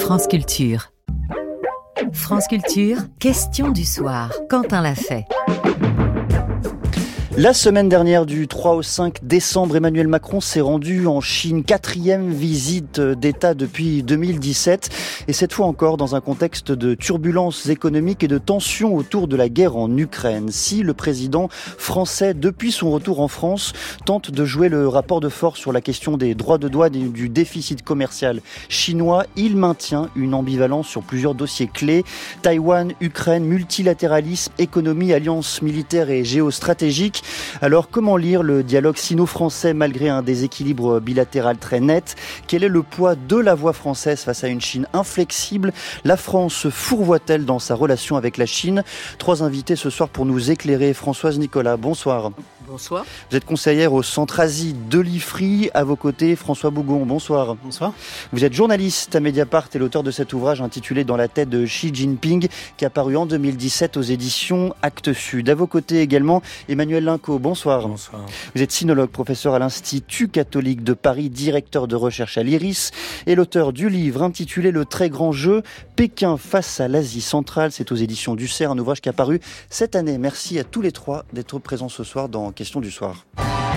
France Culture. France Culture, question du soir. Quentin l'a fait. La semaine dernière, du 3 au 5 décembre, Emmanuel Macron s'est rendu en Chine, 4e visite d'État depuis 2017, et cette fois encore dans un contexte de turbulences économiques et de tensions autour de la guerre en Ukraine. Si le président français, depuis son retour en France, tente de jouer le rapport de force sur la question des droits de douane et du déficit commercial chinois, il maintient une ambivalence sur plusieurs dossiers clés. Taïwan, Ukraine, multilatéralisme, économie, alliance militaire et géostratégique. Alors, comment lire le dialogue sino-français malgré un déséquilibre bilatéral très net ? Quel est le poids de la voix française face à une Chine inflexible ? La France se fourvoie-t-elle dans sa relation avec la Chine ? 3 invités ce soir pour nous éclairer. Françoise Nicolas, bonsoir. Bonsoir. Vous êtes conseillère au Centre Asie de l'IFRI. À vos côtés, François Bougon, bonsoir. Bonsoir. Vous êtes journaliste à Mediapart et l'auteur de cet ouvrage intitulé « Dans la tête de Xi Jinping » qui est apparu en 2017 aux éditions Actes Sud. À vos côtés également, Emmanuel Linco, bonsoir. Bonsoir. Vous êtes sinologue, professeur à l'Institut catholique de Paris, directeur de recherche à l'IRIS et l'auteur du livre intitulé « Le très grand jeu, Pékin face à l'Asie centrale ». C'est aux éditions du CERF, un ouvrage qui est apparu cette année. Merci à tous les trois d'être présents ce soir dans Question du soir.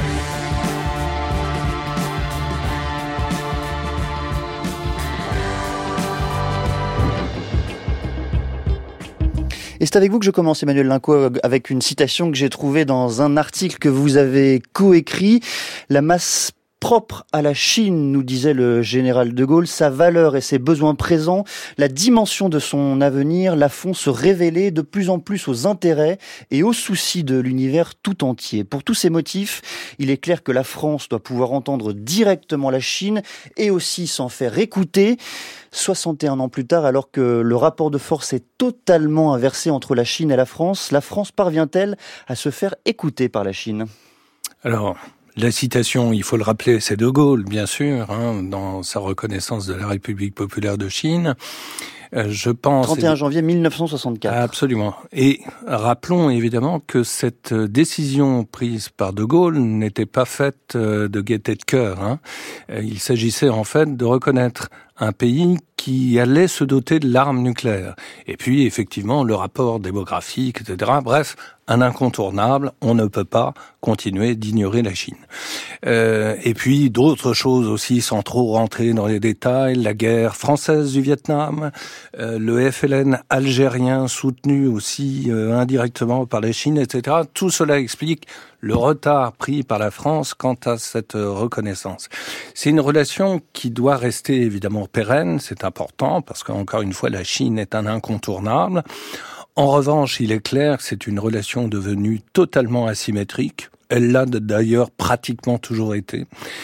Et c'est avec vous que je commence, Emmanuel Linco, avec une citation que j'ai trouvée dans un article que vous avez coécrit. La masse propre à la Chine, nous disait le général de Gaulle, sa valeur et ses besoins présents, la dimension de son avenir la font se révéler de plus en plus aux intérêts et aux soucis de l'univers tout entier. Pour tous ces motifs, il est clair que la France doit pouvoir entendre directement la Chine et aussi s'en faire écouter. 61 ans plus tard, alors que le rapport de force est totalement inversé entre la Chine et la France parvient-elle à se faire écouter par la Chine ? Alors, la citation, il faut le rappeler, c'est de Gaulle, bien sûr, dans sa reconnaissance de la République populaire de Chine. Je pense... 31 janvier 1964. Absolument. Et rappelons évidemment que cette décision prise par de Gaulle n'était pas faite de gaieté de cœur. Il s'agissait en fait de reconnaître un pays qui allait se doter de l'arme nucléaire. Et puis, effectivement, le rapport démographique, etc. Bref, un incontournable, on ne peut pas continuer d'ignorer la Chine. Et puis, d'autres choses aussi, sans trop rentrer dans les détails, la guerre française du Vietnam, le FLN algérien soutenu aussi indirectement par la Chine, etc. Tout cela explique le retard pris par la France quant à cette reconnaissance. C'est une relation qui doit rester évidemment pérenne, c'est important, parce qu'encore une fois, la Chine est un incontournable. En revanche, il est clair que c'est une relation devenue totalement asymétrique. Elle l'a d'ailleurs pratiquement toujours été.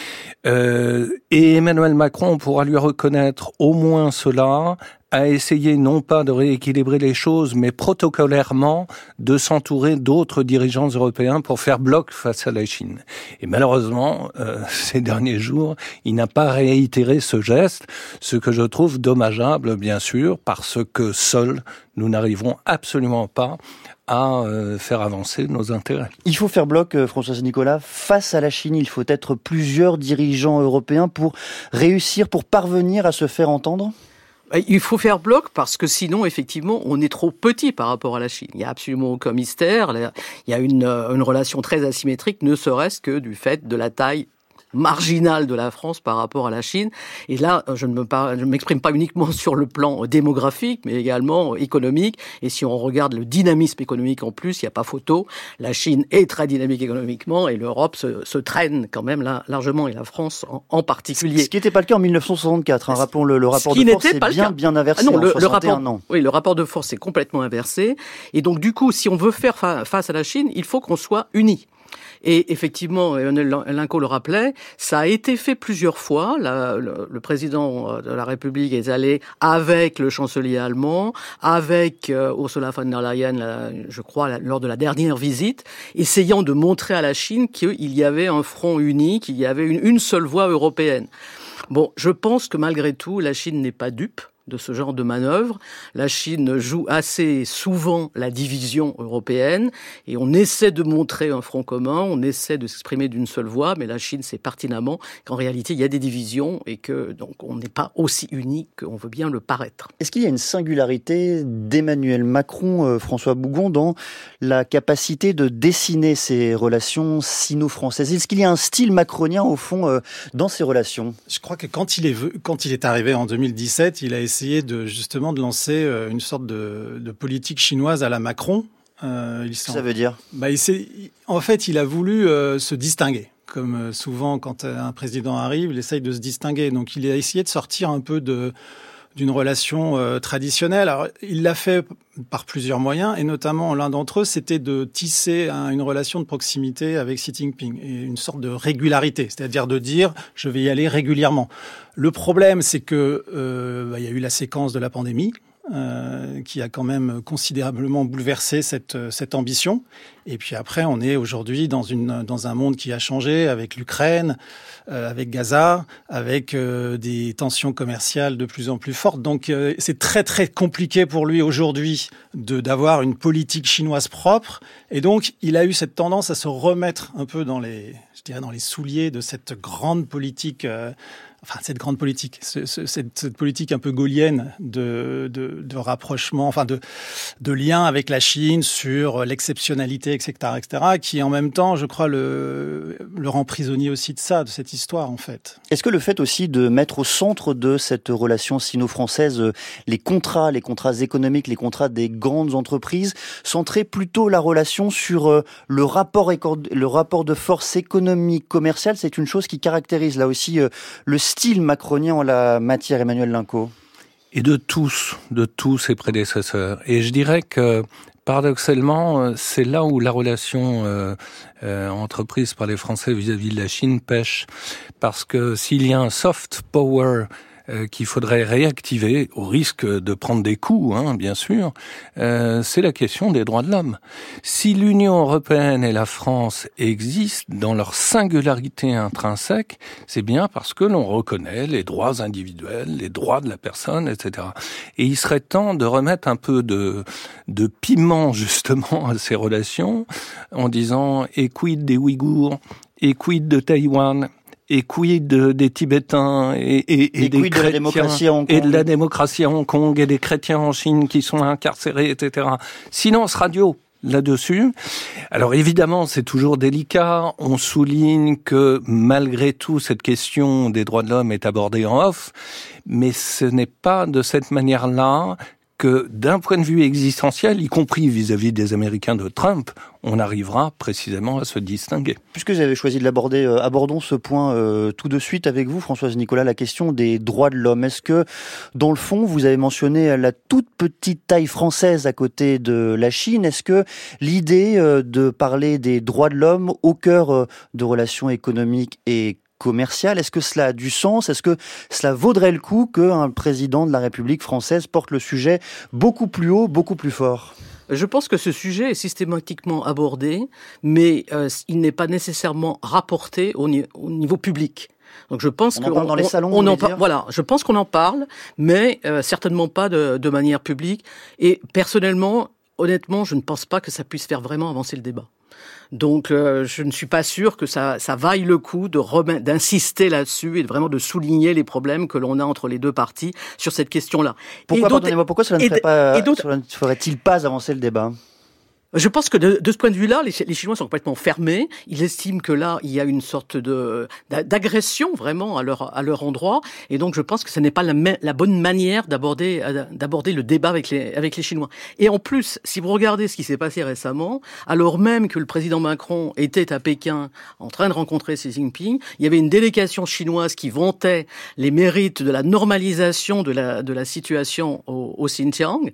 Et Emmanuel Macron pourra lui reconnaître au moins cela, a essayé non pas de rééquilibrer les choses, mais protocolairement de s'entourer d'autres dirigeants européens pour faire bloc face à la Chine. Et malheureusement, ces derniers jours, il n'a pas réitéré ce geste, ce que je trouve dommageable, bien sûr, parce que seuls, nous n'arriverons absolument pas à faire avancer nos intérêts. Il faut faire bloc, Françoise Nicolas, face à la Chine. Il faut être plusieurs dirigeants européens pour réussir, pour parvenir à se faire entendre ? Il faut faire bloc parce que sinon, effectivement, on est trop petit par rapport à la Chine. Il n'y a absolument aucun mystère. Il y a une relation très asymétrique, ne serait-ce que du fait de la taille marginale de la France par rapport à la Chine. Et là, je ne m'exprime pas uniquement sur le plan démographique, mais également économique. Et si on regarde le dynamisme économique en plus, il n'y a pas photo. La Chine est très dynamique économiquement et l'Europe se traîne quand même là, largement, et la France en particulier. Ce qui n'était pas le cas en 1964. Rappelons le rapport de force est bien inversé en 61 ans. Oui, le rapport de force est complètement inversé. Et donc, du coup, si on veut faire face à la Chine, il faut qu'on soit unis. Et effectivement, Emmanuel Linco le rappelait, ça a été fait plusieurs fois. Le président de la République est allé avec le chancelier allemand, avec Ursula von der Leyen, je crois, lors de la dernière visite, essayant de montrer à la Chine qu'il y avait un front uni, qu'il y avait une seule voix européenne. Bon, je pense que malgré tout, la Chine n'est pas dupe. de ce genre de manœuvre. La Chine joue assez souvent la division européenne et on essaie de montrer un front commun, on essaie de s'exprimer d'une seule voix, mais la Chine sait pertinemment qu'en réalité il y a des divisions et que donc on n'est pas aussi unique qu'on veut bien le paraître. Est-ce qu'il y a une singularité d'Emmanuel Macron, François Bougon, dans la capacité de dessiner ces relations sino-françaises? Est-ce qu'il y a un style macronien au fond dans ces relations? Je crois que quand il est arrivé en 2017, il a essayé justement de lancer une sorte de politique chinoise à la Macron. Ça veut dire en fait, il a voulu se distinguer. Comme souvent, quand un président arrive, il essaye de se distinguer. Donc, il a essayé de sortir un peu d'une relation traditionnelle. Alors, il l'a fait par plusieurs moyens, et notamment l'un d'entre eux, c'était de tisser une relation de proximité avec Xi Jinping, et une sorte de régularité, c'est-à-dire de dire « je vais y aller régulièrement ». Le problème, c'est que il y a eu la séquence de la pandémie, qui a quand même considérablement bouleversé cette ambition. Et puis après, on est aujourd'hui dans un monde qui a changé avec l'Ukraine, avec Gaza, avec des tensions commerciales de plus en plus fortes. Donc c'est très très compliqué pour lui aujourd'hui d'avoir une politique chinoise propre. Et donc il a eu cette tendance à se remettre un peu dans les souliers de cette grande politique. Cette grande politique, cette politique un peu gaullienne de rapprochement, de lien avec la Chine sur l'exceptionnalité, etc., qui en même temps, je crois, le rend prisonnier aussi de cette histoire, en fait. Est-ce que le fait aussi de mettre au centre de cette relation sino-française les contrats économiques, les contrats des grandes entreprises, centrer plutôt la relation sur le rapport de force économique, commerciale, c'est une chose qui caractérise là aussi le style macronien en la matière, Emmanuel Linco? Et de tous ses prédécesseurs. Et je dirais que, paradoxalement, c'est là où la relation entreprise par les Français vis-à-vis de la Chine pêche. Parce que s'il y a un soft power qu'il faudrait réactiver, au risque de prendre des coups, bien sûr, c'est la question des droits de l'homme. Si l'Union européenne et la France existent dans leur singularité intrinsèque, c'est bien parce que l'on reconnaît les droits individuels, les droits de la personne, etc. Et il serait temps de remettre un peu de piment, justement, à ces relations, en disant « et quid des Ouïghours, et quid de Taïwan ?» Et quid des Tibétains et des chrétiens et de la démocratie à Hong Kong et des chrétiens en Chine qui sont incarcérés, etc. Silence radio là-dessus. Alors évidemment, c'est toujours délicat. On souligne que malgré tout, cette question des droits de l'homme est abordée en off, mais ce n'est pas de cette manière-là que d'un point de vue existentiel, y compris vis-à-vis des Américains de Trump, on arrivera précisément à se distinguer. Puisque vous avez choisi de l'aborder, abordons ce point tout de suite avec vous, Françoise Nicolas, la question des droits de l'homme. Est-ce que, dans le fond, vous avez mentionné la toute petite taille française à côté de la Chine, est-ce que l'idée de parler des droits de l'homme au cœur de relations économiques et commercial, est-ce que cela a du sens? Est-ce que cela vaudrait le coup qu'un président de la République française porte le sujet beaucoup plus haut, beaucoup plus fort? Je pense que ce sujet est systématiquement abordé, mais il n'est pas nécessairement rapporté au niveau public. Donc je pense on en parle dans les salons. Voilà, je pense qu'on en parle, mais certainement pas de manière publique. Et personnellement, honnêtement, je ne pense pas que ça puisse faire vraiment avancer le débat. Donc, je ne suis pas sûr que ça vaille le coup d'insister là-dessus et vraiment de souligner les problèmes que l'on a entre les deux parties sur cette question-là. Pourquoi cela ne ferait-il pas avancer le débat? Je pense que de ce point de vue-là, les Chinois sont complètement fermés. Ils estiment que là, il y a une sorte d'agression vraiment à leur endroit. Et donc, je pense que ce n'est pas la bonne manière d'aborder le débat avec les Chinois. Et en plus, si vous regardez ce qui s'est passé récemment, alors même que le président Macron était à Pékin en train de rencontrer Xi Jinping, il y avait une délégation chinoise qui vantait les mérites de la normalisation de la situation au Xinjiang.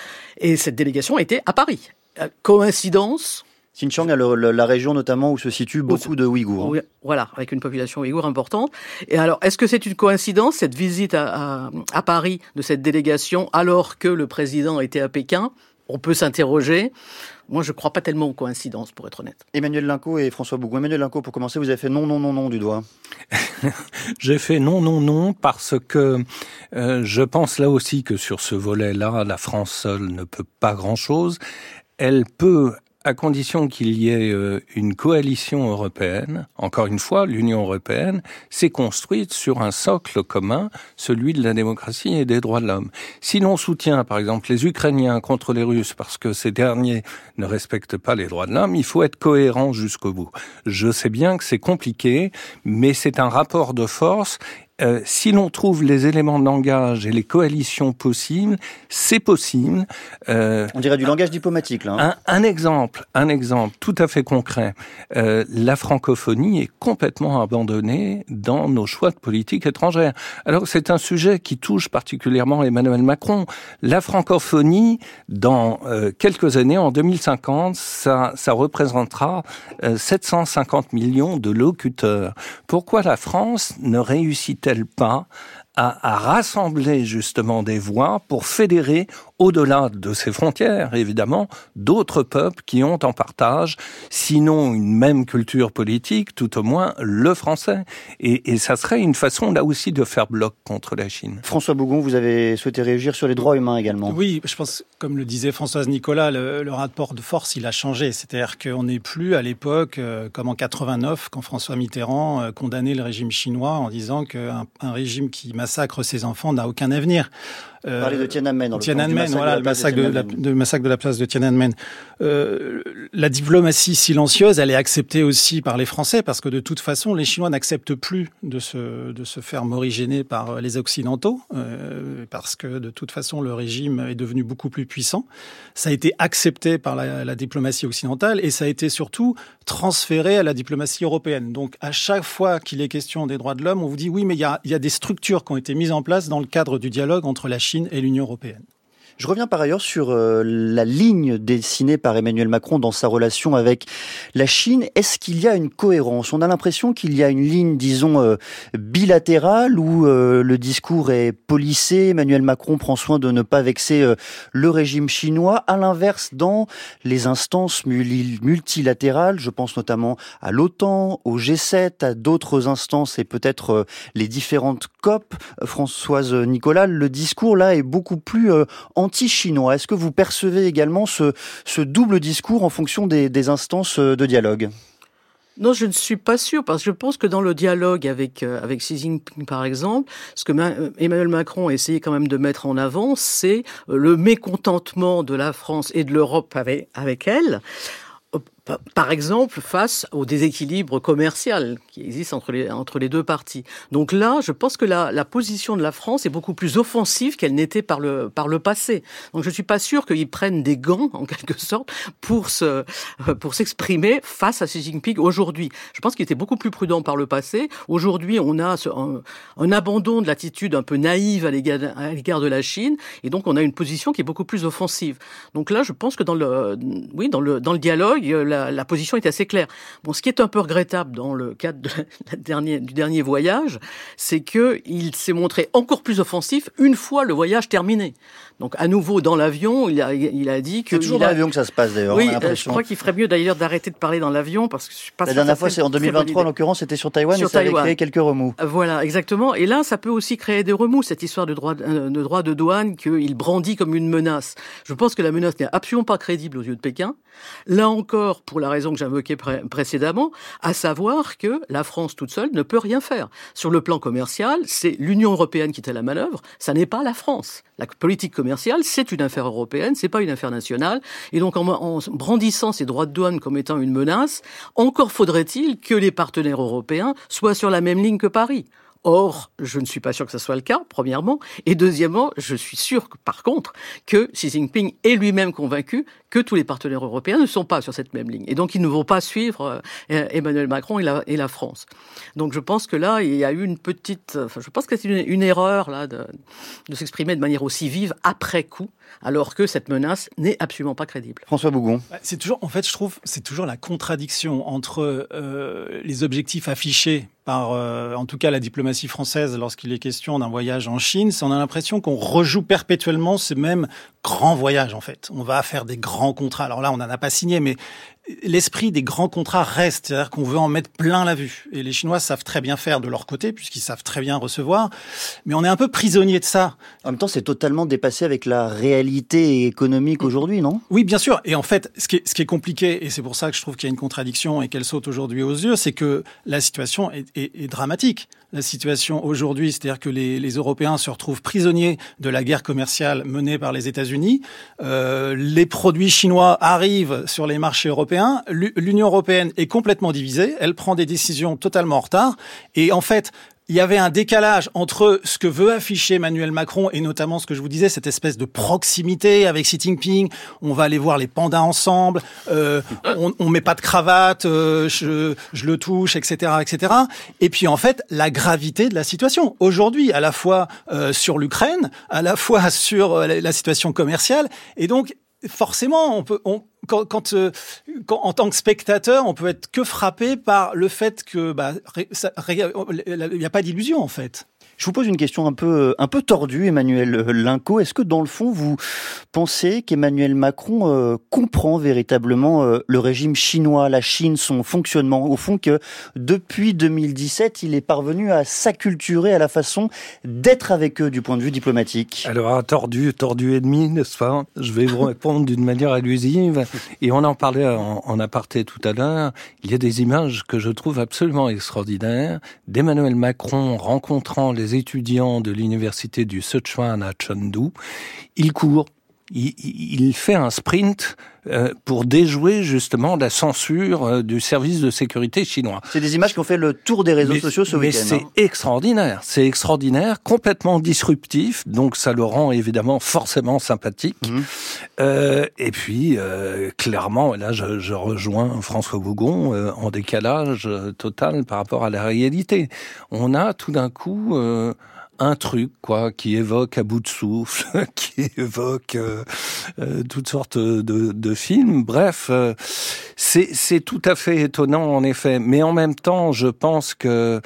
Et cette délégation était à Paris. Coïncidence? Xinjiang, la région notamment où se situent beaucoup de Ouïghours. Voilà, avec une population ouïghour importante. Et alors, est-ce que c'est une coïncidence, cette visite à Paris de cette délégation, alors que le président était à Pékin? on peut s'interroger. Moi, je ne crois pas tellement aux coïncidences, pour être honnête. Emmanuel Lincaud et François Bougon. Emmanuel Lincaud, pour commencer, vous avez fait non, non, non, non du doigt. J'ai fait non, non, non, parce que je pense là aussi que sur ce volet-là, la France seule ne peut pas grand-chose. Elle peut, à condition qu'il y ait une coalition européenne. Encore une fois, l'Union européenne s'est construite sur un socle commun, celui de la démocratie et des droits de l'homme. Si l'on soutient, par exemple, les Ukrainiens contre les Russes parce que ces derniers ne respectent pas les droits de l'homme, il faut être cohérent jusqu'au bout. Je sais bien que c'est compliqué, mais c'est un rapport de force. Si l'on trouve les éléments de langage et les coalitions possibles, c'est possible. On dirait du langage diplomatique, là. Hein. Un exemple tout à fait concret. La francophonie est complètement abandonnée dans nos choix de politique étrangère. Alors c'est un sujet qui touche particulièrement Emmanuel Macron. La francophonie, dans quelques années, en 2050, ça représentera 750 millions de locuteurs. Pourquoi la France ne réussit-elle pas à rassembler justement des voix pour fédérer au-delà de ses frontières, évidemment, d'autres peuples qui ont en partage, sinon une même culture politique, tout au moins le français. Et ça serait une façon, là aussi, de faire bloc contre la Chine. François Bougon, vous avez souhaité réagir sur les droits humains également. Oui, je pense, comme le disait Françoise Nicolas, le rapport de force, il a changé. C'est-à-dire qu'on n'est plus à l'époque, comme en 89, quand François Mitterrand condamnait le régime chinois en disant qu'un régime qui massacre ses enfants n'a aucun avenir. Parler de Tiananmen, le massacre de la place de Tiananmen. La diplomatie silencieuse, elle est acceptée aussi par les Français parce que de toute façon, les Chinois n'acceptent plus de se faire morigéner par les Occidentaux parce que de toute façon, le régime est devenu beaucoup plus puissant. Ça a été accepté par la diplomatie occidentale et ça a été surtout transféré à la diplomatie européenne. Donc, à chaque fois qu'il est question des droits de l'homme, on vous dit oui, mais il y a des structures qui ont été mises en place dans le cadre du dialogue entre la Chine et l'Union européenne. Je reviens par ailleurs sur la ligne dessinée par Emmanuel Macron dans sa relation avec la Chine. Est-ce qu'il y a une cohérence ? On a l'impression qu'il y a une ligne, disons, bilatérale où le discours est policé. Emmanuel Macron prend soin de ne pas vexer le régime chinois. À l'inverse, dans les instances multilatérales, je pense notamment à l'OTAN, au G7, à d'autres instances et peut-être les différentes COP, Françoise Nicolas, le discours là est beaucoup plus anti-chinois. Est-ce que vous percevez également ce double discours en fonction des instances de dialogue ? Non, je ne suis pas sûre, parce que je pense que dans le dialogue avec Xi Jinping, par exemple, ce que Emmanuel Macron a essayé quand même de mettre en avant, c'est le mécontentement de la France et de l'Europe avec elle. Par exemple, face au déséquilibre commercial qui existe entre les deux parties. Donc là, je pense que la position de la France est beaucoup plus offensive qu'elle n'était par le passé. Donc je suis pas sûr qu'ils prennent des gants, en quelque sorte, pour s'exprimer face à Xi Jinping aujourd'hui. Je pense qu'il était beaucoup plus prudent par le passé. Aujourd'hui, on a un abandon de l'attitude un peu naïve à l'égard de la Chine, et donc on a une position qui est beaucoup plus offensive. Donc là, je pense que dans le dialogue, la position est assez claire. Bon, ce qui est un peu regrettable dans le cadre du dernier voyage, c'est qu'il s'est montré encore plus offensif une fois le voyage terminé. Donc, à nouveau, dans l'avion, il a dit que... C'est toujours dans l'avion que ça se passe, d'ailleurs. Oui, je crois qu'il ferait mieux, d'ailleurs, d'arrêter de parler dans l'avion, parce que je suis pas... La dernière fois, c'est en 2023, en l'occurrence, c'était sur Taïwan, et ça avait créé quelques remous. Voilà, exactement. Et là, ça peut aussi créer des remous, cette histoire de droit de douane qu'il brandit comme une menace. Je pense que la menace n'est absolument pas crédible aux yeux de Pékin. Là encore, pour la raison que j'invoquais précédemment, à savoir que la France toute seule ne peut rien faire. Sur le plan commercial, c'est l'Union européenne qui est à la manœuvre, ça n'est pas la France. La politique commerciale, c'est une affaire européenne, c'est pas une affaire nationale. Et donc, en brandissant ces droits de douane comme étant une menace, encore faudrait-il que les partenaires européens soient sur la même ligne que Paris. Or, je ne suis pas sûr que ce soit le cas, premièrement. Et deuxièmement, je suis sûr, par contre, que Xi Jinping est lui-même convaincu que tous les partenaires européens ne sont pas sur cette même ligne. Et donc, ils ne vont pas suivre Emmanuel Macron et la France. Donc, je pense que là, il y a eu une petite... je pense que c'est une erreur là de s'exprimer de manière aussi vive après coup, alors que cette menace n'est absolument pas crédible. François Bougon. C'est toujours, en fait, je trouve, c'est toujours la contradiction entre les objectifs affichés par, en tout cas, la diplomatie française lorsqu'il est question d'un voyage en Chine, c'est on a l'impression qu'on rejoue perpétuellement ce même grand voyage, en fait. On va faire des grands contrats. Alors là, on n'en a pas signé, mais l'esprit des grands contrats reste, c'est-à-dire qu'on veut en mettre plein la vue. Et les Chinois savent très bien faire de leur côté, puisqu'ils savent très bien recevoir. Mais on est un peu prisonnier de ça. En même temps, c'est totalement dépassé avec la réalité économique aujourd'hui, non? Oui, bien sûr. Et en fait, ce qui est compliqué, et c'est pour ça que je trouve qu'il y a une contradiction et qu'elle saute aujourd'hui aux yeux, c'est que la situation est dramatique. La situation aujourd'hui, c'est-à-dire que les Européens se retrouvent prisonniers de la guerre commerciale menée par les États-Unis. Les produits chinois arrivent sur les marchés européens. L'Union européenne est complètement divisée. Elle prend des décisions totalement en retard. Et en fait, il y avait un décalage entre ce que veut afficher Emmanuel Macron et notamment ce que je vous disais, cette espèce de proximité avec Xi Jinping. On va aller voir les pandas ensemble, on met pas de cravate, je le touche, etc., etc. Et puis en fait, la gravité de la situation. Aujourd'hui, à la fois sur l'Ukraine, à la fois sur la situation commerciale. Et donc, forcément, quand en tant que spectateur, on peut être que frappé par le fait que il n'y a pas d'illusion en fait. Je vous pose une question un peu tordue, Emmanuel Linco. Est-ce que dans le fond, vous pensez qu'Emmanuel Macron comprend véritablement le régime chinois, la Chine, son fonctionnement, au fond que depuis 2017, il est parvenu à s'acculturer à la façon d'être avec eux du point de vue diplomatique? Alors, tordu et demi, n'est-ce pas? Je vais vous répondre d'une manière allusive. Et on en parlait en aparté tout à l'heure. Il y a des images que je trouve absolument extraordinaires d'Emmanuel Macron rencontrant les étudiants de l'université du Sichuan à Chengdu. Il court, il fait un sprint pour déjouer justement la censure du service de sécurité chinois. C'est des images qui ont fait le tour des réseaux sociaux ce week-end. Mais c'est extraordinaire, complètement disruptif, donc ça le rend évidemment forcément sympathique. Et puis, clairement, là je rejoins François Bougon, en décalage total par rapport à la réalité. On a tout d'un coup un truc qui évoque À bout de souffle, qui évoque toutes sortes de films. Bref, c'est tout à fait étonnant en effet. Mais en même temps, je pense que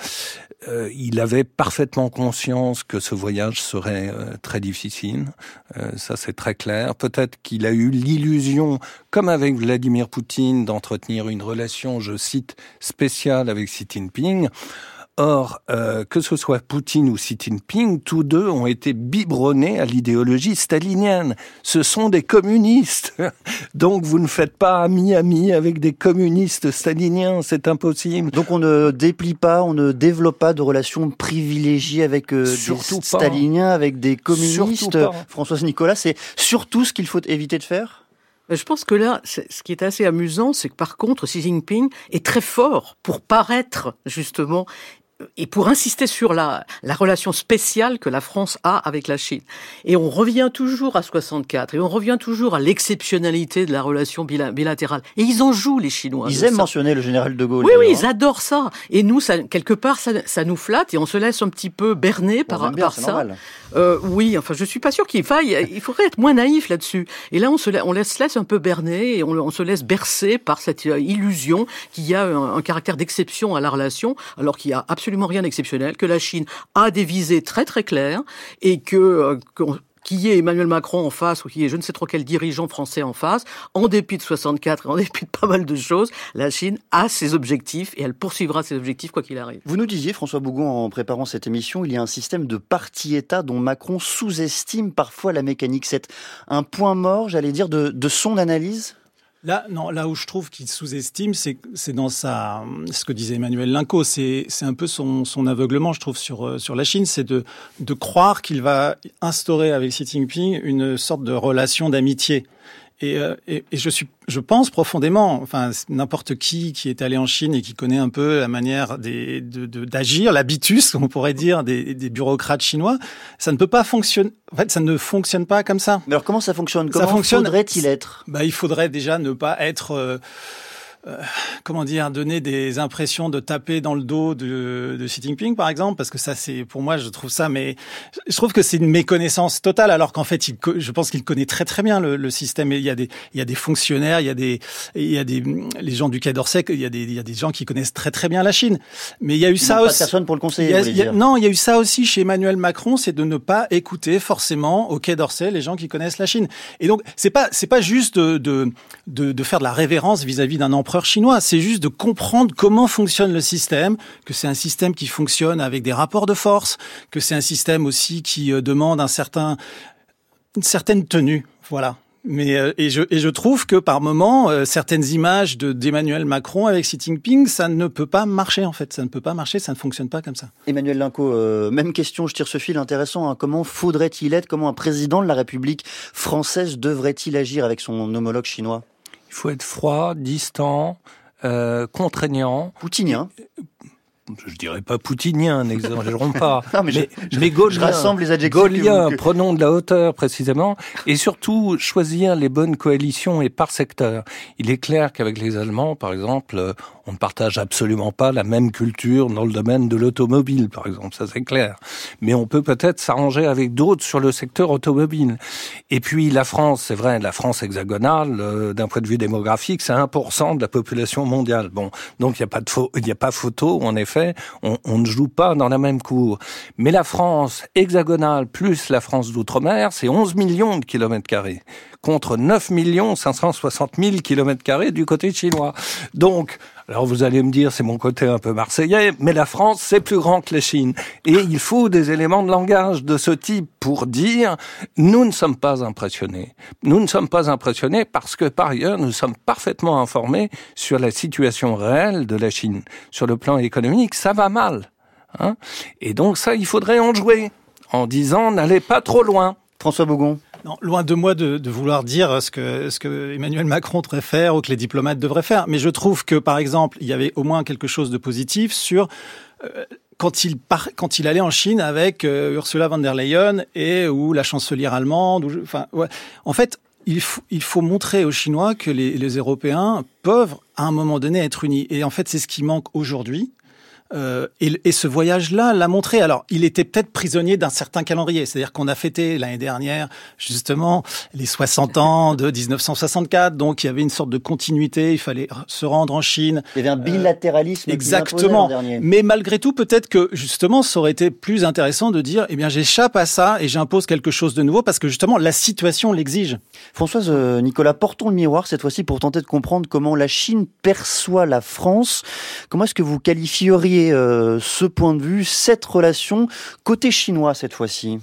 il avait parfaitement conscience que ce voyage serait très difficile. Ça, c'est très clair. Peut-être qu'il a eu l'illusion, comme avec Vladimir Poutine, d'entretenir une relation, je cite, spéciale avec Xi Jinping. Or, que ce soit Poutine ou Xi Jinping, tous deux ont été biberonnés à l'idéologie stalinienne. Ce sont des communistes. Donc, vous ne faites pas ami avec des communistes staliniens, c'est impossible. Donc, on ne déplie pas, on ne développe pas de relations privilégiées avec des staliniens, avec des communistes. Françoise Nicolas, c'est surtout ce qu'il faut éviter de faire ? Je pense que là, ce qui est assez amusant, c'est que par contre, Xi Jinping est très fort pour paraître justement et pour insister sur la relation spéciale que la France a avec la Chine. Et on revient toujours à 64, et on revient toujours à l'exceptionnalité de la relation bilatérale. Et ils en jouent, les Chinois. Ils aiment mentionner le général de Gaulle. Oui, ils adorent ça. Et nous, quelque part, ça nous flatte, et on se laisse un petit peu berner par ça. Oui, enfin, je suis pas sûr qu'il faille. Il faudrait être moins naïf là-dessus. Et là, on se laisse un peu berner, et on se laisse bercer par cette illusion qu'il y a un caractère d'exception à la relation, alors qu'il y a absolument rien d'exceptionnel, que la Chine a des visées très très claires et qu'il y ait Emmanuel Macron en face ou qu'il y ait je ne sais trop quel dirigeant français en face, en dépit de 64 et en dépit de pas mal de choses, la Chine a ses objectifs et elle poursuivra ses objectifs quoi qu'il arrive. Vous nous disiez, François Bougon, en préparant cette émission, il y a un système de parti-État dont Macron sous-estime parfois la mécanique. C'est un point mort, j'allais dire, de son analyse ? Là où je trouve qu'il sous-estime, c'est dans ce que disait Emmanuel Linco, c'est un peu son aveuglement, je trouve, sur la Chine, c'est de croire qu'il va instaurer avec Xi Jinping une sorte de relation d'amitié. Et je pense profondément, enfin n'importe qui est allé en Chine et qui connaît un peu la manière d'agir, l'habitus, on pourrait dire, des bureaucrates chinois, ça ne peut pas fonctionner. En fait, ça ne fonctionne pas comme ça. Mais alors comment ça fonctionne ? Comment faudrait-il être ? Il faudrait déjà ne pas être donner des impressions de taper dans le dos de Xi Jinping, par exemple, parce que ça, c'est, pour moi, je trouve que c'est une méconnaissance totale, alors qu'en fait, je pense qu'il connaît très très bien le système. Et il y a des fonctionnaires, il y a les gens du Quai d'Orsay, il y a des gens qui connaissent très très bien la Chine. Mais il y a eu ça aussi. Pas personne pour le conseiller. Il y a eu ça aussi chez Emmanuel Macron, c'est de ne pas écouter forcément au Quai d'Orsay les gens qui connaissent la Chine. Et donc, c'est pas juste de faire de la révérence vis-à-vis d'un empereur chinois, c'est juste de comprendre comment fonctionne le système, que c'est un système qui fonctionne avec des rapports de force, que c'est un système aussi qui demande une certaine tenue, voilà. Mais et je trouve que par moment certaines images d'Emmanuel Macron avec Xi Jinping, ça ne peut pas marcher en fait, ça ne peut pas marcher, ça ne fonctionne pas comme ça. Emmanuel Linco, même question, je tire ce fil intéressant, hein. Comment faudrait-il être, comment un président de la République française devrait-il agir avec son homologue chinois? Il faut être froid, distant, contraignant. Poutinien. Je dirais pas poutinien, n'exagérons pas. Non, mais gaulien, je rassemble les adjectifs. Gaulien, prenons de la hauteur précisément, et surtout choisir les bonnes coalitions et par secteur. Il est clair qu'avec les Allemands, par exemple, on ne partage absolument pas la même culture dans le domaine de l'automobile, par exemple, ça c'est clair. Mais on peut peut-être s'arranger avec d'autres sur le secteur automobile. Et puis la France, c'est vrai, la France hexagonale, d'un point de vue démographique, c'est 1% de la population mondiale. Bon, donc il n'y a pas photo, en effet, on ne joue pas dans la même cour. Mais la France hexagonale plus la France d'outre-mer, c'est 11 millions de kilomètres carrés, contre 9 560 000 kilomètres carrés du côté chinois. Donc, alors vous allez me dire, c'est mon côté un peu marseillais, mais la France, c'est plus grand que la Chine. Et il faut des éléments de langage de ce type pour dire, nous ne sommes pas impressionnés. Nous ne sommes pas impressionnés parce que, par ailleurs, nous sommes parfaitement informés sur la situation réelle de la Chine. Sur le plan économique, ça va mal. Hein ? Et donc ça, il faudrait en jouer, en disant, n'allez pas trop loin. François Bougon. Non, loin de moi de vouloir dire ce que Emmanuel Macron devrait faire ou que les diplomates devraient faire. Mais je trouve que, par exemple, il y avait au moins quelque chose de positif sur quand il allait en Chine avec Ursula von der Leyen ou la chancelière allemande. En fait, il faut montrer aux Chinois que les Européens peuvent, à un moment donné, être unis. Et en fait, c'est ce qui manque aujourd'hui. Et ce voyage-là l'a montré. Alors, il était peut-être prisonnier d'un certain calendrier. C'est-à-dire qu'on a fêté l'année dernière, justement, les 60 ans de 1964. Donc, il y avait une sorte de continuité. Il fallait se rendre en Chine. Il y avait un bilatéralisme. Exactement. Mais malgré tout, peut-être que, justement, ça aurait été plus intéressant de dire, eh bien, j'échappe à ça et j'impose quelque chose de nouveau parce que, justement, la situation l'exige. Françoise, Nicolas, portons le miroir cette fois-ci pour tenter de comprendre comment la Chine perçoit la France. Comment est-ce que vous qualifieriez ce point de vue, cette relation côté chinois cette fois-ci?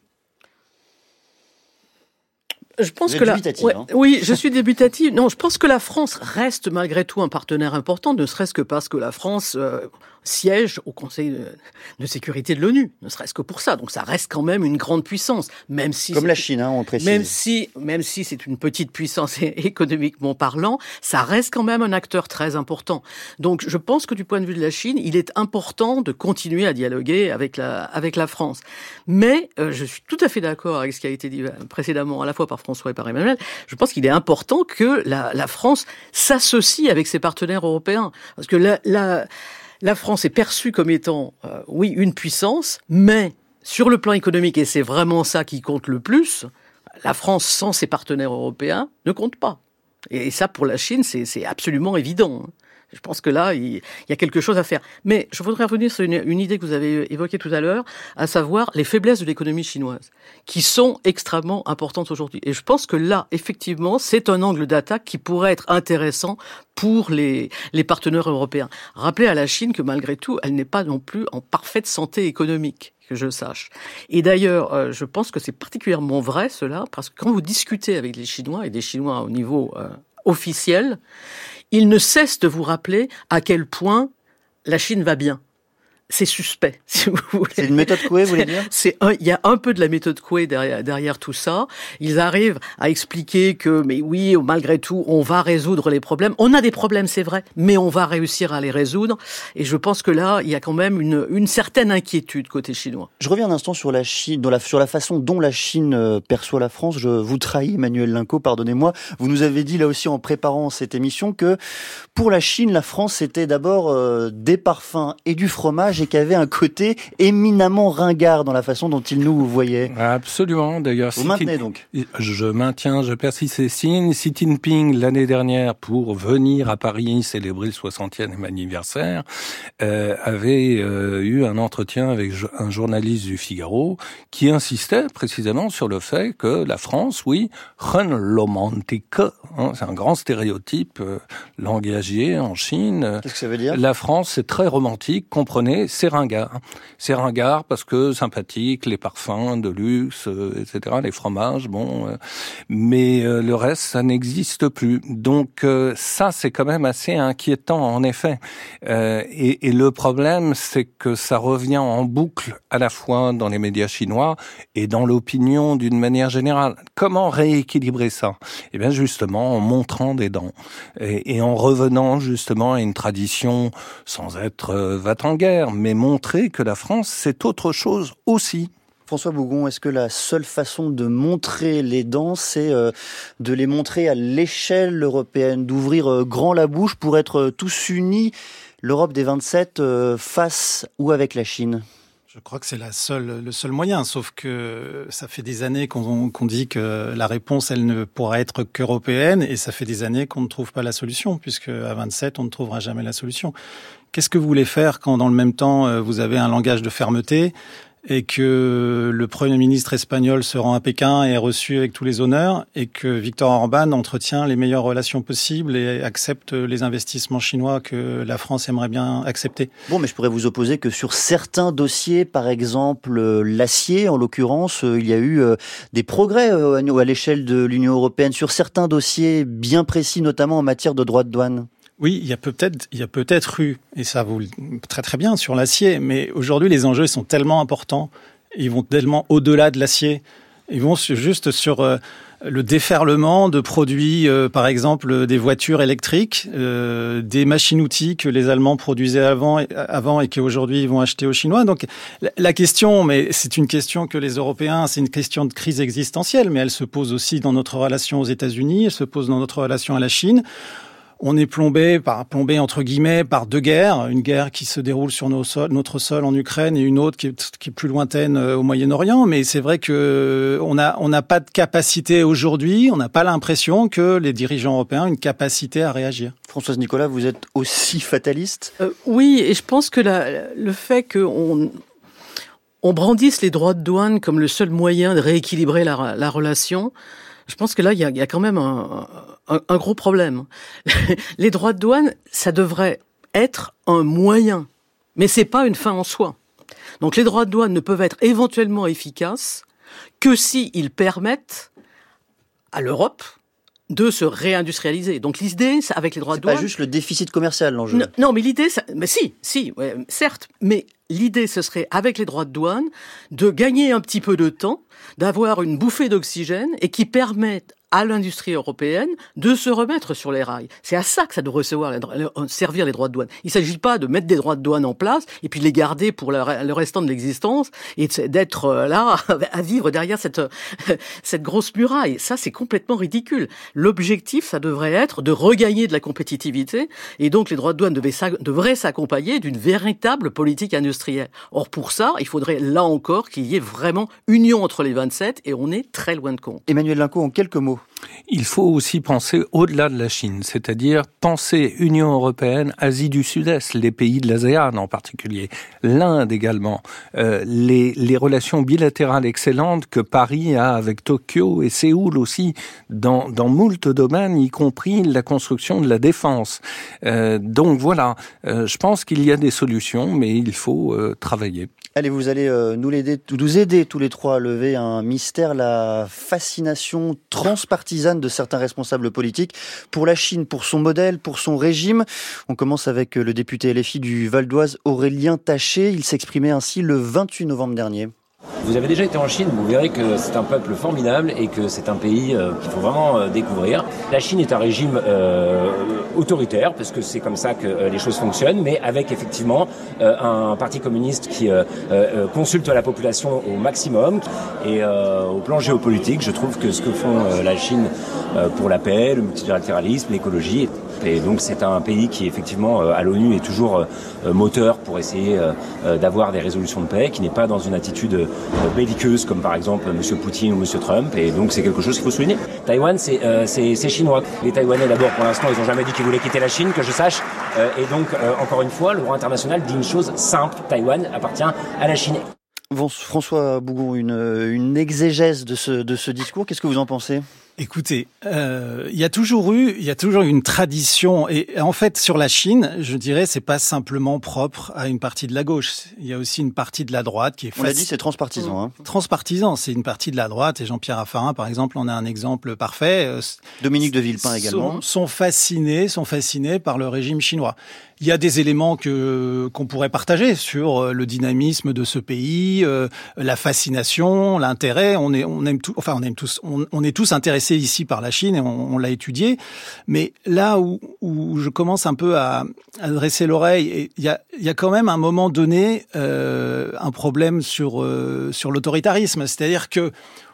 Je pense que oui, je suis débutative. Non, je pense que la France reste malgré tout un partenaire important, ne serait-ce que parce que la France siège au Conseil de sécurité de l'ONU, ne serait-ce que pour ça. Donc ça reste quand même une grande puissance, même si comme la Chine, on précise. Même si c'est une petite puissance économiquement parlant, ça reste quand même un acteur très important. Donc je pense que du point de vue de la Chine, il est important de continuer à dialoguer avec la France. Mais je suis tout à fait d'accord avec ce qui a été dit précédemment, à la fois par François et par Emmanuel. Je pense qu'il est important que la France s'associe avec ses partenaires européens, parce que la France est perçue comme étant, oui, une puissance, mais sur le plan économique, et c'est vraiment ça qui compte le plus, la France sans ses partenaires européens ne compte pas. Et ça, pour la Chine, c'est absolument évident. Je pense que là, il y a quelque chose à faire. Mais je voudrais revenir sur une idée que vous avez évoquée tout à l'heure, à savoir les faiblesses de l'économie chinoise, qui sont extrêmement importantes aujourd'hui. Et je pense que là, effectivement, c'est un angle d'attaque qui pourrait être intéressant pour les partenaires européens. Rappelez à la Chine que malgré tout, elle n'est pas non plus en parfaite santé économique, que je sache. Et d'ailleurs, je pense que c'est particulièrement vrai, cela, parce que quand vous discutez avec les Chinois, et des Chinois au niveau officiel, ils ne cessent de vous rappeler à quel point la Chine va bien. c'est suspect, si vous voulez. C'est une méthode Coué, vous voulez dire? Il y a un peu de la méthode Coué derrière tout ça. Ils arrivent à expliquer que, mais oui, malgré tout, on va résoudre les problèmes. On a des problèmes, c'est vrai, mais on va réussir à les résoudre. Et je pense que là, il y a quand même une certaine inquiétude côté chinois. Je reviens un instant sur la Chine, sur la façon dont la Chine perçoit la France. Je vous trahis, Emmanuel Linco, pardonnez-moi. Vous nous avez dit là aussi en préparant cette émission que pour la Chine, la France c'était d'abord des parfums et du fromage et qu'il y avait un côté éminemment ringard dans la façon dont ils nous voyaient. Absolument, d'ailleurs. Vous maintenez donc? Je maintiens, je persiste et signe. Xi Jinping, l'année dernière, pour venir à Paris célébrer le 60e anniversaire, avait eu un entretien avec un journaliste du Figaro qui insistait précisément sur le fait que la France, oui, romantique, c'est un grand stéréotype langagier en Chine. Qu'est-ce que ça veut dire? La France, c'est très romantique, comprenez, c'est ringard. C'est ringard parce que sympathique, les parfums de luxe, etc., les fromages, mais le reste, ça n'existe plus. Donc ça, c'est quand même assez inquiétant, en effet. Et le problème, c'est que ça revient en boucle à la fois dans les médias chinois et dans l'opinion d'une manière générale. Comment rééquilibrer ça? Eh bien, justement, en montrant des dents et en revenant justement à une tradition sans être va-t-en-guerre, mais montrer que la France, c'est autre chose aussi. François Bougon, est-ce que la seule façon de montrer les dents, c'est de les montrer à l'échelle européenne, d'ouvrir grand la bouche pour être tous unis, l'Europe des 27, face ou avec la Chine? Je crois que c'est le seul moyen, sauf que ça fait des années qu'on dit que la réponse, elle ne pourra être qu'européenne, et ça fait des années qu'on ne trouve pas la solution, puisque à 27, on ne trouvera jamais la solution. Qu'est-ce que vous voulez faire quand, dans le même temps, vous avez un langage de fermeté et que le Premier ministre espagnol se rend à Pékin et est reçu avec tous les honneurs, et que Viktor Orban entretient les meilleures relations possibles et accepte les investissements chinois que la France aimerait bien accepter? Bon, mais je pourrais vous opposer que sur certains dossiers, par exemple l'acier, en l'occurrence, il y a eu des progrès à l'échelle de l'Union européenne, sur certains dossiers bien précis, notamment en matière de droits de douane. Oui, il y a peut-être eu, et ça vaut très très bien sur l'acier, mais aujourd'hui les enjeux sont tellement importants, ils vont tellement au-delà de l'acier, ils vont juste sur le déferlement de produits, par exemple des voitures électriques, des machines-outils que les Allemands produisaient avant et qu'aujourd'hui ils vont acheter aux Chinois. Donc la question, mais c'est une question que les Européens, c'est une question de crise existentielle, mais elle se pose aussi dans notre relation aux États-Unis, elle se pose dans notre relation à la Chine. On est plombé entre guillemets par deux guerres, une guerre qui se déroule sur notre sol en Ukraine et une autre qui est plus lointaine au Moyen-Orient. Mais c'est vrai que on n'a pas de capacité aujourd'hui, on n'a pas l'impression que les dirigeants européens ont une capacité à réagir. Françoise Nicolas, vous êtes aussi fataliste? Oui, et je pense que le fait qu'on brandisse les droits de douane comme le seul moyen de rééquilibrer la relation, je pense que là, il y a quand même un gros problème. Les droits de douane, ça devrait être un moyen, mais c'est pas une fin en soi. Donc les droits de douane ne peuvent être éventuellement efficaces que s'ils permettent à l'Europe de se réindustrialiser. Donc l'idée, avec les droits de douane... C'est pas juste le déficit commercial, l'enjeu. Non, mais l'idée... Mais si, ouais, certes, mais l'idée, ce serait, avec les droits de douane, de gagner un petit peu de temps, d'avoir une bouffée d'oxygène et qui permette à l'industrie européenne de se remettre sur les rails. C'est à ça que ça doit servir les droits de douane. Il ne s'agit pas de mettre des droits de douane en place et puis de les garder pour le restant de l'existence et d'être là à vivre derrière cette grosse muraille. Ça, c'est complètement ridicule. L'objectif, ça devrait être de regagner de la compétitivité et donc les droits de douane devraient s'accompagner d'une véritable politique industrielle. Or, pour ça, il faudrait là encore qu'il y ait vraiment union entre les 27 et on est très loin de compte. Emmanuel Linco, en quelques mots. Il faut aussi penser au-delà de la Chine, c'est-à-dire penser Union européenne, Asie du Sud-Est, les pays de l'ASEAN en particulier, l'Inde également, les relations bilatérales excellentes que Paris a avec Tokyo et Séoul aussi, dans moult domaines, y compris la construction de la défense. Donc voilà, je pense qu'il y a des solutions, mais il faut travailler. Allez, vous allez nous aider tous les trois à lever un mystère, la fascination transpartisane partisane de certains responsables politiques. Pour la Chine, pour son modèle, pour son régime. On commence avec le député LFI du Val d'Oise, Aurélien Taché. Il s'exprimait ainsi le 28 novembre dernier. Vous avez déjà été en Chine, vous verrez que c'est un peuple formidable et que c'est un pays qu'il faut vraiment découvrir. La Chine est un régime autoritaire, parce que c'est comme ça que les choses fonctionnent, mais avec effectivement un parti communiste qui consulte la population au maximum. Et au plan géopolitique, je trouve que ce que font la Chine pour la paix, le multilatéralisme, l'écologie, et donc c'est un pays qui effectivement à l'ONU est toujours moteur pour essayer d'avoir des résolutions de paix, qui n'est pas dans une attitude belliqueuse comme par exemple M. Poutine ou M. Trump, et donc c'est quelque chose qu'il faut souligner. Taïwan, c'est chinois. Les Taïwanais d'abord, pour l'instant, ils n'ont jamais dit qu'ils voulaient quitter la Chine, que je sache, et donc encore une fois, le droit international dit une chose simple, Taïwan appartient à la Chine. François Bougon, une exégèse de ce discours, qu'est-ce que vous en pensez ? Écoutez, il y a toujours eu une tradition, et en fait sur la Chine, je dirais, c'est pas simplement propre à une partie de la gauche. Il y a aussi une partie de la droite qui est. On l'a dit, c'est transpartisan. Hein. Transpartisan, c'est une partie de la droite, et Jean-Pierre Raffarin, par exemple, en a un exemple parfait. Dominique de Villepin également. Sont fascinés par le régime chinois. Il y a des éléments qu'on pourrait partager sur le dynamisme de ce pays, la fascination, l'intérêt. On est tous intéressés ici par la Chine et on l'a étudié. Mais là où je commence un peu à dresser l'oreille, il y a quand même à un moment donné un problème sur l'autoritarisme, c'est-à-dire que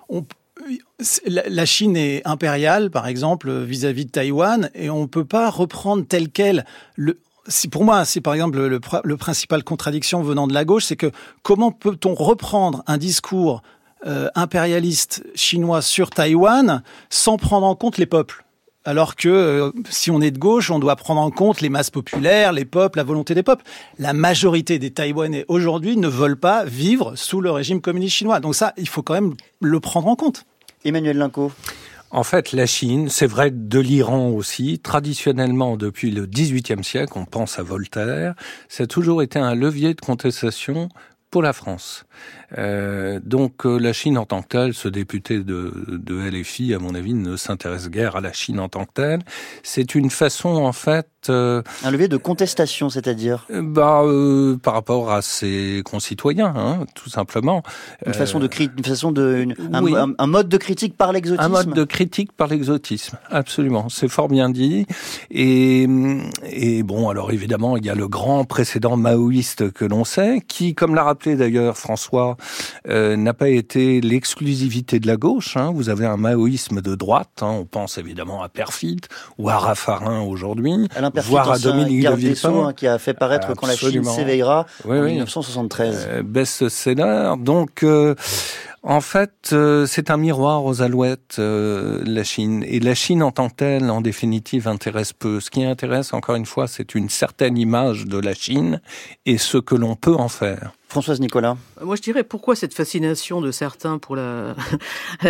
la Chine est impériale, par exemple, vis-à-vis de Taïwan, et on peut pas reprendre tel quel pour moi, c'est par exemple le principal contradiction venant de la gauche, c'est que comment peut-on reprendre un discours impérialiste chinois sur Taïwan sans prendre en compte les peuples ? Alors que si on est de gauche, on doit prendre en compte les masses populaires, les peuples, la volonté des peuples. La majorité des Taïwanais aujourd'hui ne veulent pas vivre sous le régime communiste chinois. Donc ça, il faut quand même le prendre en compte. Emmanuel Linco. En fait, la Chine, c'est vrai de l'Iran aussi, traditionnellement depuis le XVIIIe siècle, on pense à Voltaire, ça a toujours été un levier de contestation pour la France. Donc la Chine en tant que telle, ce député de LFI, à mon avis, ne s'intéresse guère à la Chine en tant que telle. C'est une façon, en fait... un levier de contestation, c'est-à-dire par rapport à ses concitoyens, tout simplement. Un mode de critique par l'exotisme. Un mode de critique par l'exotisme, absolument. C'est fort bien dit. Et bon, alors évidemment, il y a le grand précédent maoïste que l'on sait, qui, comme l'a rappelé d'ailleurs François, n'a pas été l'exclusivité de la gauche. Vous avez un maoïsme de droite. On pense évidemment à Perfit ou à Raffarin aujourd'hui, voire à Dominique de Villepin, qui a fait paraître Absolument. Quand la Chine s'éveillera en 1973. Best-seller. Donc, en fait, c'est un miroir aux alouettes, la Chine. Et la Chine en tant que telle, en définitive, intéresse peu. Ce qui intéresse, encore une fois, c'est une certaine image de la Chine et ce que l'on peut en faire. Françoise Nicolas. Moi, je dirais, pourquoi cette fascination de certains pour la Chine ?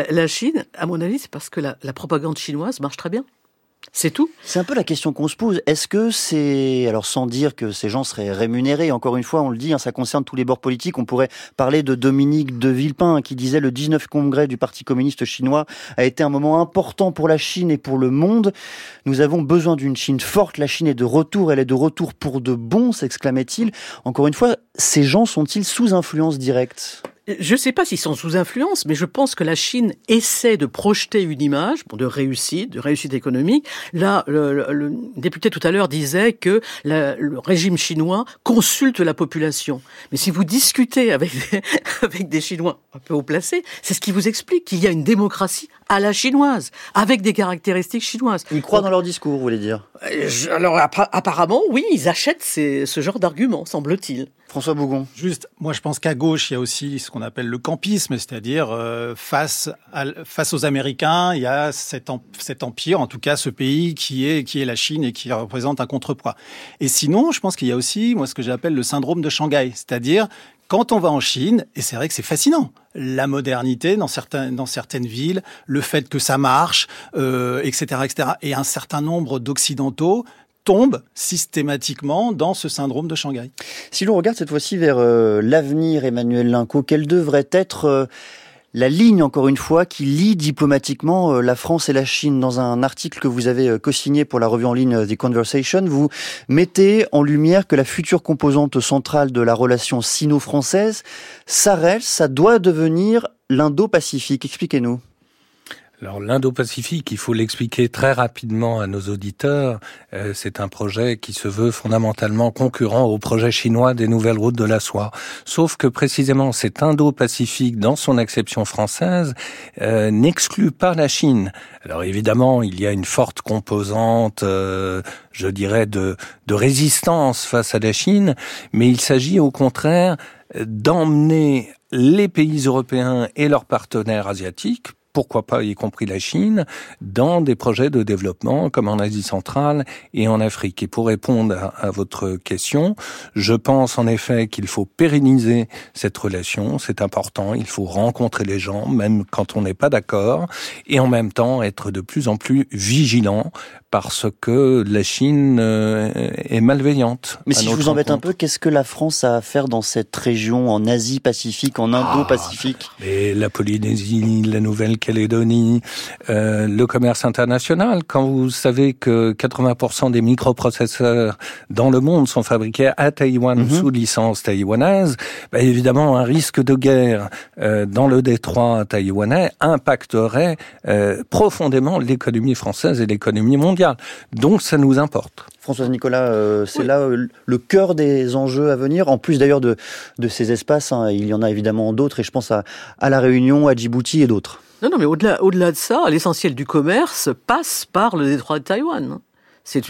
À mon avis, c'est parce que la propagande chinoise marche très bien. C'est tout. C'est un peu la question qu'on se pose. Est-ce que c'est... Alors sans dire que ces gens seraient rémunérés, encore une fois, on le dit, ça concerne tous les bords politiques. On pourrait parler de Dominique de Villepin qui disait le 19 congrès du Parti communiste chinois a été un moment important pour la Chine et pour le monde. Nous avons besoin d'une Chine forte. La Chine est de retour. Elle est de retour pour de bon, s'exclamait-il. Encore une fois, ces gens sont-ils sous influence directe ? Je ne sais pas s'ils sont sous influence, mais je pense que la Chine essaie de projeter une image de réussite économique. Là, le député tout à l'heure disait que le régime chinois consulte la population. Mais si vous discutez avec des Chinois un peu haut placés, c'est ce qui vous explique qu'il y a une démocratie à la chinoise, avec des caractéristiques chinoises. Ils croient dans leur discours, vous voulez dire ? Alors, apparemment, oui, ils achètent ce genre d'arguments, semble-t-il. François Bougon. Juste, moi je pense qu'à gauche, il y a aussi ce qu'on appelle le campisme, c'est-à-dire face aux Américains, il y a cet empire, en tout cas ce pays qui est la Chine et qui représente un contrepoids. Et sinon, je pense qu'il y a aussi, moi, ce que j'appelle le syndrome de Shanghai, c'est-à-dire quand on va en Chine, et c'est vrai que c'est fascinant, la modernité dans certaines villes, le fait que ça marche, etc., et un certain nombre d'Occidentaux tombe systématiquement dans ce syndrome de Shanghai. Si l'on regarde cette fois-ci vers l'avenir, Emmanuel Linco, quelle devrait être la ligne, encore une fois, qui lie diplomatiquement la France et la Chine. Dans un article que vous avez co-signé pour la revue en ligne The Conversation, vous mettez en lumière que la future composante centrale de la relation sino-française, ça doit devenir l'Indo-Pacifique. Expliquez-nous. Alors l'Indo-Pacifique, il faut l'expliquer très rapidement à nos auditeurs, c'est un projet qui se veut fondamentalement concurrent au projet chinois des nouvelles routes de la soie. Sauf que précisément cet Indo-Pacifique, dans son acception française, n'exclut pas la Chine. Alors évidemment, il y a une forte composante, je dirais, de résistance face à la Chine, mais il s'agit au contraire d'emmener les pays européens et leurs partenaires asiatiques, pourquoi pas y compris la Chine, dans des projets de développement comme en Asie centrale et en Afrique. Et pour répondre à votre question, je pense en effet qu'il faut pérenniser cette relation, c'est important, il faut rencontrer les gens, même quand on n'est pas d'accord, et en même temps être de plus en plus vigilant parce que la Chine est malveillante. Mais si je vous embête un peu, qu'est-ce que la France a à faire dans cette région, en Asie-Pacifique, en Indo-Pacifique ? Et la Polynésie, la Nouvelle-Calédonie, le commerce international. Quand vous savez que 80% des microprocesseurs dans le monde sont fabriqués à Taïwan sous licence taïwanaise, évidemment, un risque de guerre dans le détroit taïwanais impacterait profondément l'économie française et l'économie mondiale. Donc ça nous importe. Françoise Nicolas, c'est là le cœur des enjeux à venir, en plus d'ailleurs de ces espaces, il y en a évidemment d'autres, et je pense à La Réunion, à Djibouti et d'autres. Non, mais au-delà de ça, l'essentiel du commerce passe par le détroit de Taïwan. C'est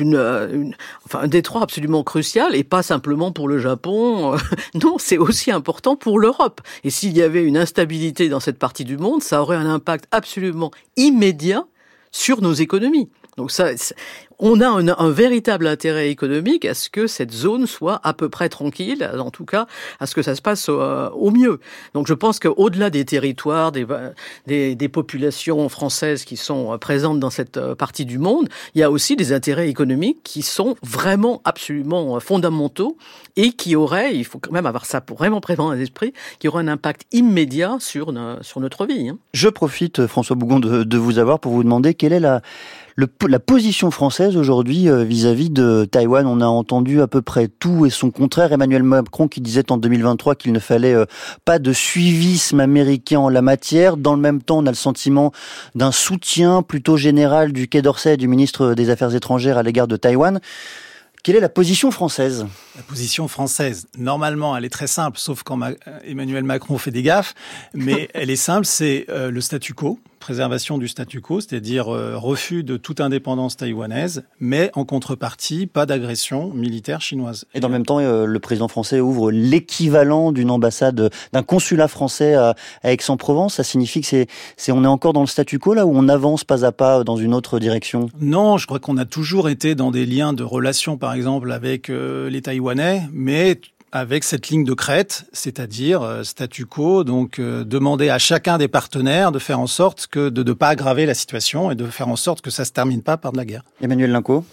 un détroit absolument crucial, et pas simplement pour le Japon. Non, c'est aussi important pour l'Europe. Et s'il y avait une instabilité dans cette partie du monde, ça aurait un impact absolument immédiat sur nos économies. Donc on a un véritable intérêt économique à ce que cette zone soit à peu près tranquille, en tout cas à ce que ça se passe au mieux. Donc je pense qu'au-delà des territoires, des populations françaises qui sont présentes dans cette partie du monde, il y a aussi des intérêts économiques qui sont vraiment absolument fondamentaux et qui auraient, il faut quand même avoir ça pour vraiment présent à l'esprit, qui auraient un impact immédiat sur notre vie. Je profite, François Bougon, de vous avoir pour vous demander quelle est la position française aujourd'hui vis-à-vis de Taïwan. On a entendu à peu près tout et son contraire. Emmanuel Macron qui disait en 2023 qu'il ne fallait pas de suivisme américain en la matière. Dans le même temps, on a le sentiment d'un soutien plutôt général du Quai d'Orsay et du ministre des Affaires étrangères à l'égard de Taïwan. Quelle est la position française ? La position française, normalement, elle est très simple, sauf quand Emmanuel Macron fait des gaffes, mais elle est simple, c'est le statu quo, préservation du statu quo, c'est-à-dire refus de toute indépendance taïwanaise, mais en contrepartie, pas d'agression militaire chinoise. Et dans le même temps, le président français ouvre l'équivalent d'une ambassade, d'un consulat français à Aix-en-Provence. Ça signifie que on est encore dans le statu quo, là, où on avance pas à pas dans une autre direction ? Non, je crois qu'on a toujours été dans des liens de relations, par exemple, avec les Taïwanais, mais avec cette ligne de crête, c'est-à-dire statu quo, donc demander à chacun des partenaires de faire en sorte que de ne pas aggraver la situation et de faire en sorte que ça se termine pas par de la guerre. Emmanuel Linco.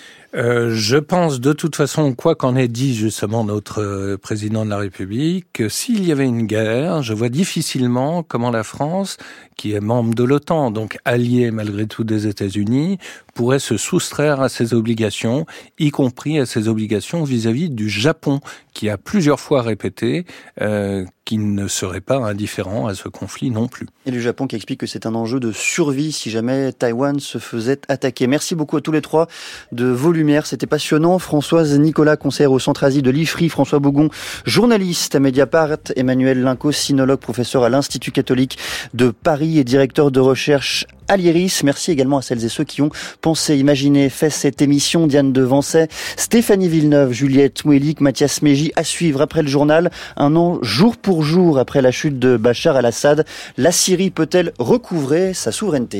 Je pense de toute façon, quoi qu'en ait dit justement notre président de la République, que s'il y avait une guerre, je vois difficilement comment la France, qui est membre de l'OTAN, donc alliée malgré tout des États-Unis, pourrait se soustraire à ses obligations, y compris à ses obligations vis-à-vis du Japon, qui a plusieurs fois répété qu'il ne serait pas indifférent à ce conflit non plus. Et le Japon qui explique que c'est un enjeu de survie si jamais Taïwan se faisait attaquer. Merci beaucoup à tous les trois de vos lumières, c'était passionnant. Françoise Nicolas, conseillère au Centre Asie de l'IFRI, François Bougon, journaliste à Mediapart, Emmanuel Linco, sinologue, professeur à l'Institut catholique de Paris et directeur de recherche à l'IRIS. Merci également à celles et ceux qui ont pensé, imaginé, fait cette émission. Diane Devancey, Stéphanie Villeneuve, Juliette Mouelik, Mathias Mégy. À suivre après le journal, un an jour pour jour après la chute de Bachar el-Assad. La Syrie peut-elle recouvrer sa souveraineté ?